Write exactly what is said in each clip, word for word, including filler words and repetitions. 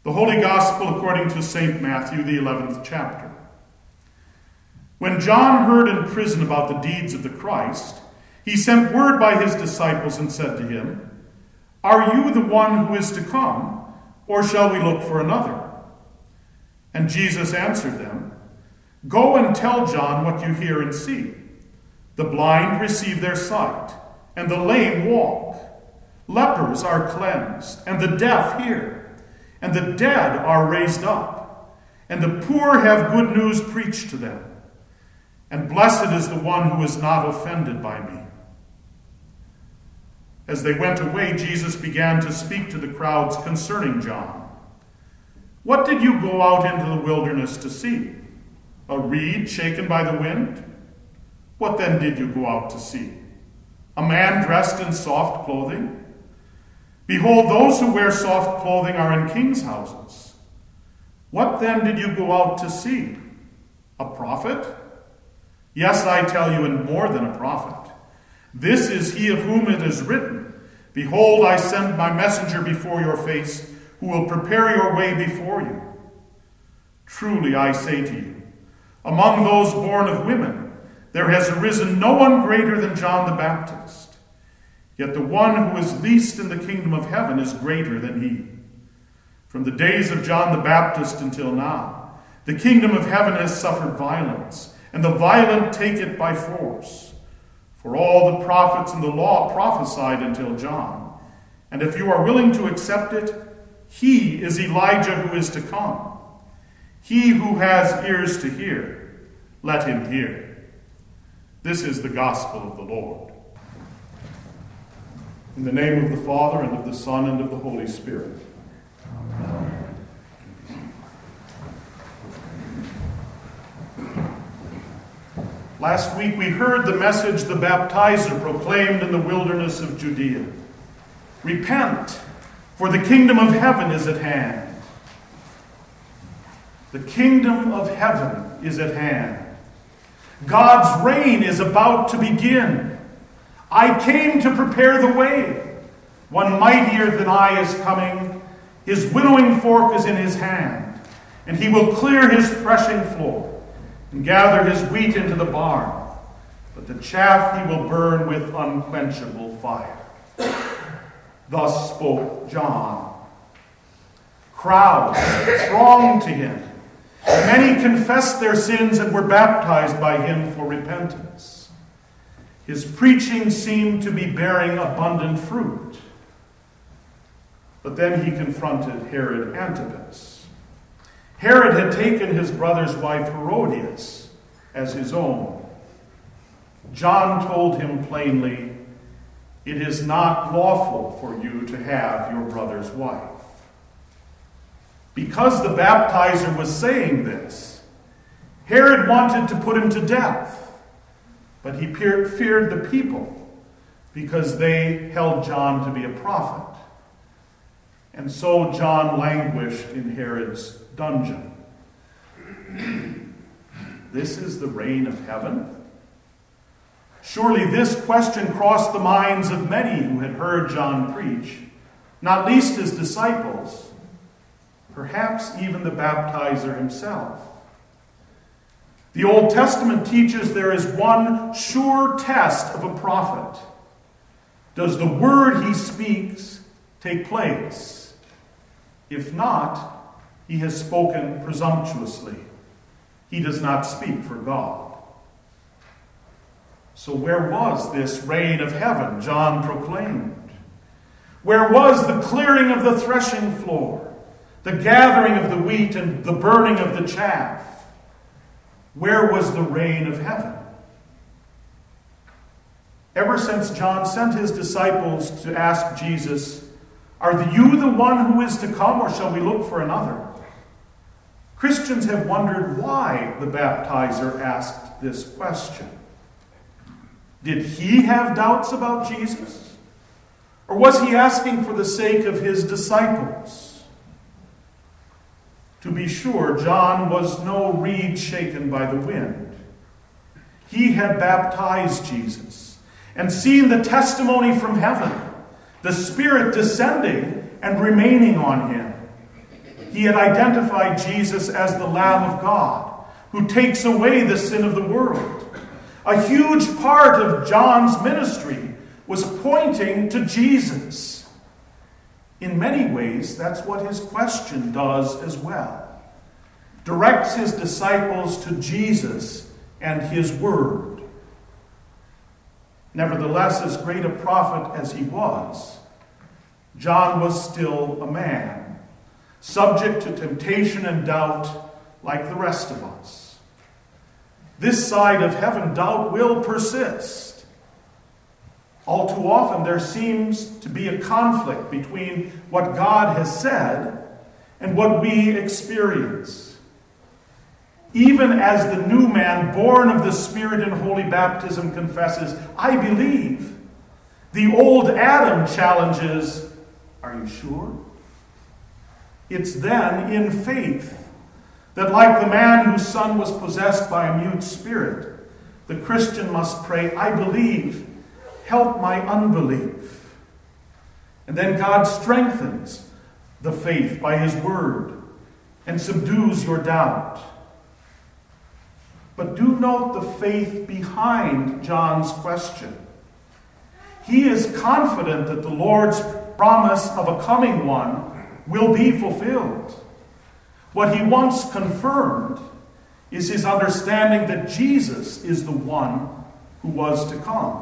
The Holy Gospel according to Saint Matthew, the eleventh chapter. When John heard in prison about the deeds of the Christ, he sent word by his disciples and said to him, "Are you the one who is to come, or shall we look for another?" And Jesus answered them, "Go and tell John what you hear and see. The blind receive their sight, and the lame walk. Lepers are cleansed, and the deaf hear. And the dead are raised up, and the poor have good news preached to them. And blessed is the one who is not offended by me." As they went away, Jesus began to speak to the crowds concerning John. "What did you go out into the wilderness to see? A reed shaken by the wind? What then did you go out to see? A man dressed in soft clothing? Behold, those who wear soft clothing are in kings' houses. What then did you go out to see? A prophet? Yes, I tell you, and more than a prophet. This is he of whom it is written, 'Behold, I send my messenger before your face, who will prepare your way before you.' Truly I say to you, among those born of women, there has arisen no one greater than John the Baptist. Yet the one who is least in the kingdom of heaven is greater than he. From the days of John the Baptist until now, the kingdom of heaven has suffered violence, and the violent take it by force. For all the prophets and the law prophesied until John. And if you are willing to accept it, he is Elijah who is to come. He who has ears to hear, let him hear." This is the gospel of the Lord. In the name of the Father, and of the Son, and of the Holy Spirit. Amen. Last week we heard the message the baptizer proclaimed in the wilderness of Judea. Repent, for the kingdom of heaven is at hand. The kingdom of heaven is at hand. God's reign is about to begin. I came to prepare the way. One mightier than I is coming. His winnowing fork is in his hand, and he will clear his threshing floor and gather his wheat into the barn, but the chaff he will burn with unquenchable fire. Thus spoke John. Crowds thronged to him. Many confessed their sins and were baptized by him for repentance. His preaching seemed to be bearing abundant fruit. But then he confronted Herod Antipas. Herod had taken his brother's wife Herodias as his own. John told him plainly, "It is not lawful for you to have your brother's wife." Because the baptizer was saying this, Herod wanted to put him to death. But he feared the people because they held John to be a prophet. And so John languished in Herod's dungeon. This is the reign of heaven? Surely this question crossed the minds of many who had heard John preach, not least his disciples, perhaps even the baptizer himself. The Old Testament teaches there is one sure test of a prophet. Does the word he speaks take place? If not, he has spoken presumptuously. He does not speak for God. So where was this reign of heaven John proclaimed? Where was the clearing of the threshing floor, the gathering of the wheat and the burning of the chaff? Where was the reign of heaven? Ever since John sent his disciples to ask Jesus, "Are you the one who is to come, or shall we look for another?" Christians have wondered why the baptizer asked this question. Did he have doubts about Jesus? Or was he asking for the sake of his disciples? To be sure, John was no reed shaken by the wind. He had baptized Jesus and seen the testimony from heaven, the Spirit descending and remaining on him. he had identified Jesus as the Lamb of God, who takes away the sin of the world. A huge part of John's ministry was pointing to Jesus. In many ways, that's what his question does as well. Directs his disciples to Jesus and his word. Nevertheless, as great a prophet as he was, John was still a man, subject to temptation and doubt like the rest of us. This side of heaven, doubt will persist. All too often, there seems to be a conflict between what God has said and what we experience. Even as the new man, born of the Spirit in holy baptism, confesses, "I believe," the old Adam challenges, "Are you sure?" It's then in faith that, like the man whose son was possessed by a mute spirit, the Christian must pray, "I believe, help my unbelief." And then God strengthens the faith by his word and subdues your doubt. But do note the faith behind John's question. He is confident that the Lord's promise of a coming one will be fulfilled. What he wants confirmed is his understanding that Jesus is the one who was to come.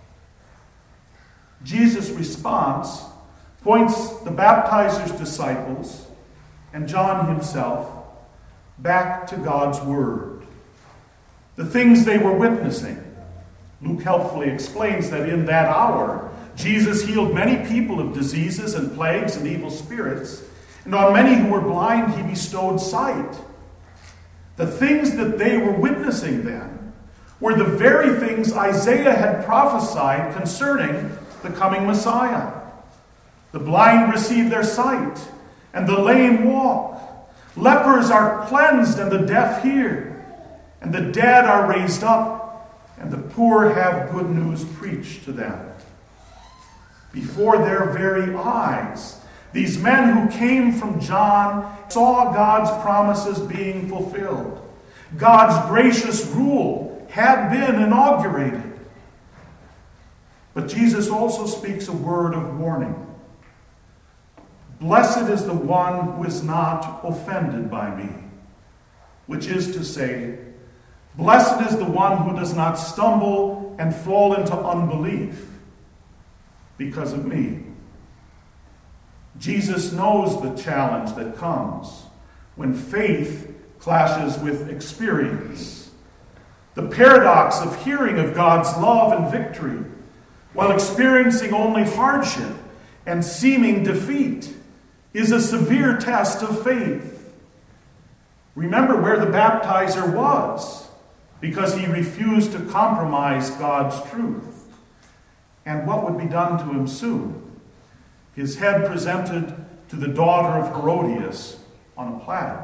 Jesus' response points the baptizer's disciples and John himself back to God's word. The things they were witnessing. Luke helpfully explains that in that hour, Jesus healed many people of diseases and plagues and evil spirits, and on many who were blind he bestowed sight. The things that they were witnessing then were the very things Isaiah had prophesied concerning the coming Messiah. The blind receive their sight, and the lame walk. Lepers are cleansed, and the deaf hear. And the dead are raised up, and the poor have good news preached to them. Before their very eyes, these men who came from John saw God's promises being fulfilled. God's gracious rule had been inaugurated. But Jesus also speaks a word of warning. "Blessed is the one who is not offended by me," which is to say, blessed is the one who does not stumble and fall into unbelief because of me. Jesus knows the challenge that comes when faith clashes with experience. The paradox of hearing of God's love and victory while experiencing only hardship and seeming defeat is a severe test of faith. Remember where the baptizer was, because he refused to compromise God's truth. And what would be done to him soon? His head presented to the daughter of Herodias on a platter.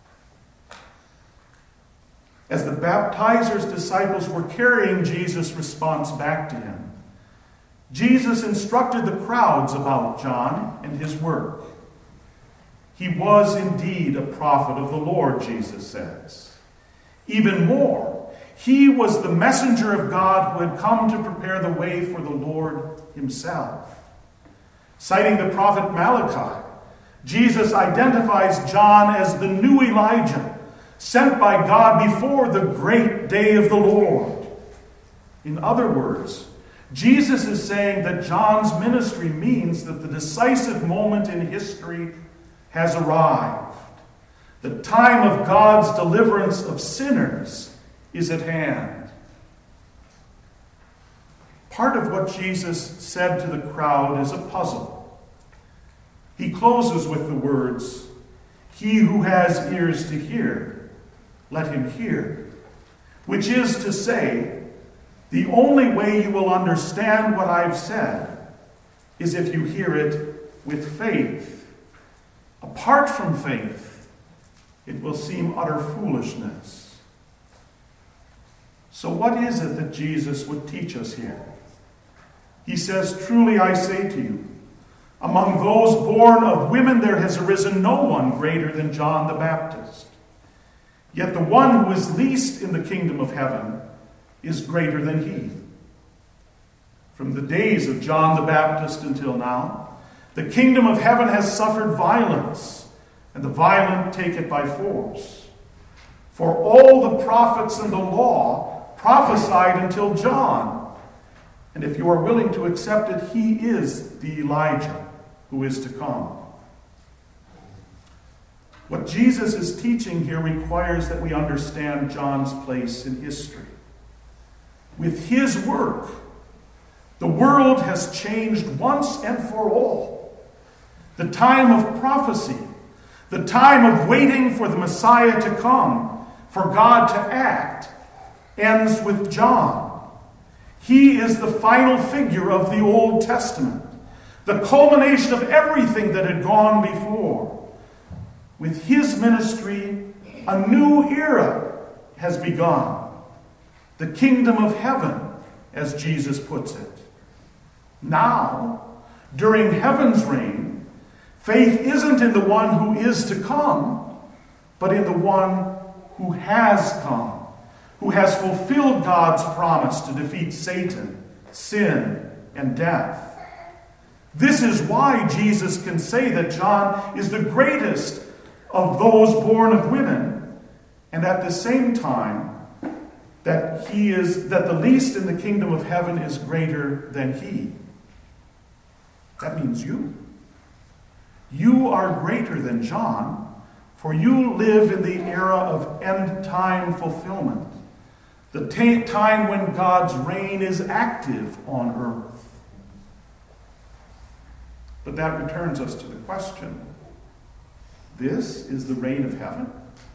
As the baptizer's disciples were carrying Jesus' response back to him, Jesus instructed the crowds about John and his work. He was indeed a prophet of the Lord, Jesus says. Even more, he was the messenger of God who had come to prepare the way for the Lord himself. Citing the prophet Malachi, Jesus identifies John as the new Elijah, sent by God before the great day of the Lord. In other words, Jesus is saying that John's ministry means that the decisive moment in history has arrived. The time of God's deliverance of sinners is at hand. Part of what Jesus said to the crowd is a puzzle. He closes with the words, "He who has ears to hear, let him hear," which is to say, the only way you will understand what I've said is if you hear it with faith. Apart from faith, it will seem utter foolishness. So what is it that Jesus would teach us here? He says, "Truly I say to you, Among those born of women there has arisen no one greater than John the Baptist. Yet the one who is least in the kingdom of heaven is greater than he. From the days of John the Baptist until now, the kingdom of heaven has suffered violence, and the violent take it by force. For all the prophets and the law prophesied until John. And if you are willing to accept it, he is the Elijah who is to come. What Jesus is teaching here requires that we understand John's place in history. With his work, the world has changed once and for all. The time of prophecy, the time of waiting for the Messiah to come, for God to act, ends with John. He is the final figure of the Old Testament, the culmination of everything that had gone before. With his ministry, a new era has begun. The kingdom of heaven, as Jesus puts it. Now, during heaven's reign, faith isn't in the one who is to come, but in the one who has come, who has fulfilled God's promise to defeat Satan, sin, and death. This is why Jesus can say that John is the greatest of those born of women, and at the same time that he is that the least in the kingdom of heaven is greater than he. That means you. You are greater than John, for you live in the era of end time fulfillment, the t- time when God's reign is active on earth. But that returns us to the question, this is the reign of heaven?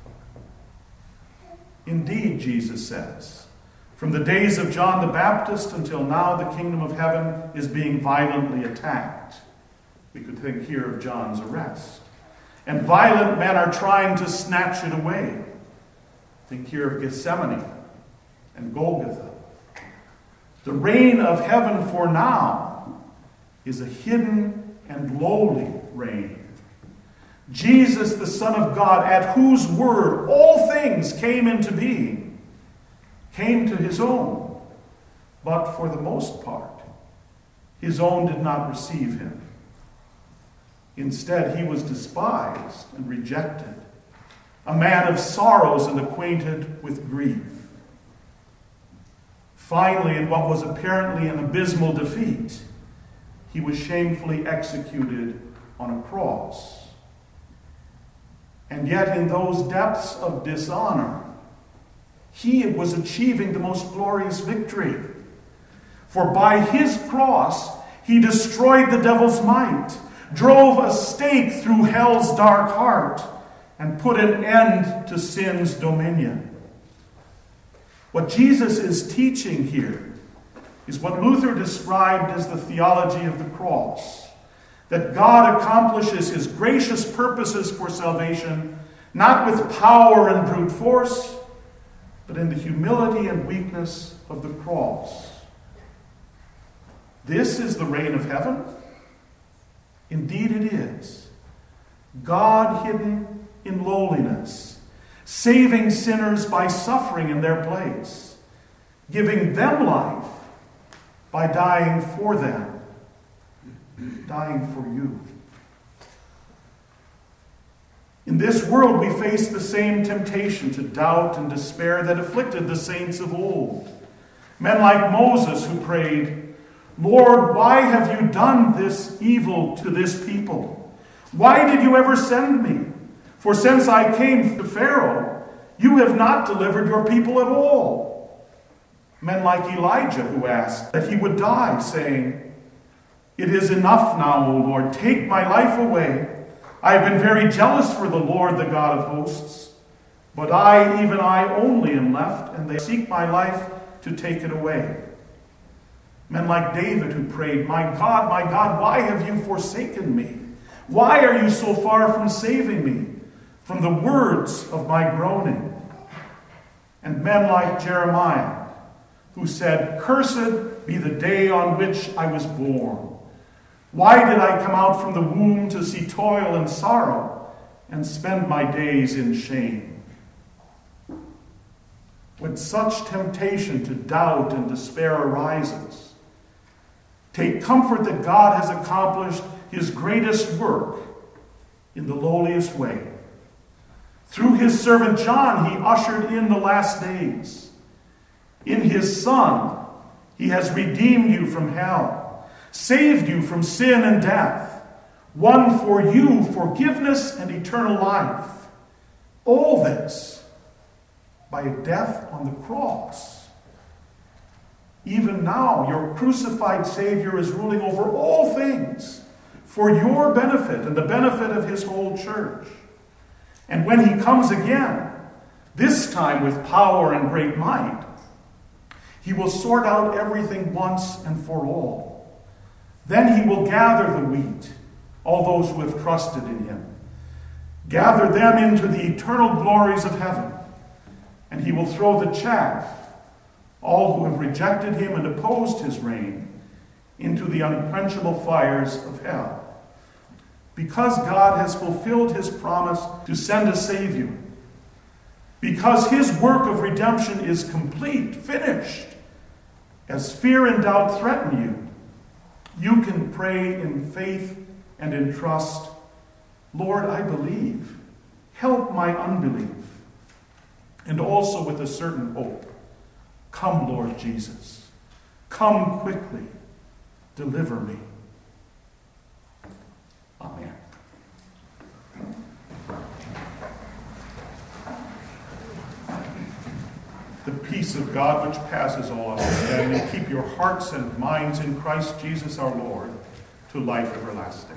Indeed, Jesus says, from the days of John the Baptist until now, the kingdom of heaven is being violently attacked. We could think here of John's arrest. And violent men are trying to snatch it away. Think here of Gethsemane and Golgotha. The reign of heaven for now is a hidden and lowly reign. Jesus, the Son of God, at whose word all things came into being, came to his own, but for the most part, his own did not receive him. Instead, he was despised and rejected, a man of sorrows and acquainted with grief. Finally, in what was apparently an abysmal defeat, he was shamefully executed on a cross. And yet, in those depths of dishonor, he was achieving the most glorious victory. For by his cross, he destroyed the devil's might, drove a stake through hell's dark heart, and put an end to sin's dominion. What Jesus is teaching here is what Luther described as the theology of the cross. That God accomplishes his gracious purposes for salvation, not with power and brute force, but in the humility and weakness of the cross. This is the reign of heaven? Indeed it is. God hidden in lowliness, saving sinners by suffering in their place, giving them life by dying for them. Dying for you. In this world, we face the same temptation to doubt and despair that afflicted the saints of old. Men like Moses who prayed, Lord, why have you done this evil to this people? Why did you ever send me? For since I came to Pharaoh, you have not delivered your people at all. Men like Elijah who asked that he would die, saying, it is enough now, O Lord, take my life away. I have been very jealous for the Lord, the God of hosts. But I, even I only, am left, and they seek my life to take it away. Men like David who prayed, my God, my God, why have you forsaken me? Why are you so far from saving me from the words of my groaning? And men like Jeremiah who said, cursed be the day on which I was born. Why did I come out from the womb to see toil and sorrow and spend my days in shame? When such temptation to doubt and despair arises, take comfort that God has accomplished his greatest work in the lowliest way. Through his servant John, he ushered in the last days. In his Son, he has redeemed you from hell, saved you from sin and death, won for you forgiveness and eternal life. All this by a death on the cross. Even now, your crucified Savior is ruling over all things for your benefit and the benefit of his whole church. And when he comes again, this time with power and great might, he will sort out everything once and for all. Then he will gather the wheat, all those who have trusted in him, gather them into the eternal glories of heaven, and he will throw the chaff, all who have rejected him and opposed his reign, into the unquenchable fires of hell. Because God has fulfilled his promise to send a Savior, because his work of redemption is complete, finished, as fear and doubt threaten you, you can pray in faith and in trust, Lord, I believe. Help my unbelief. And also with a certain hope, come, Lord Jesus. Come quickly. Deliver me. Amen. The peace of God which passes all understanding, keep your hearts and minds in Christ Jesus our Lord to life everlasting.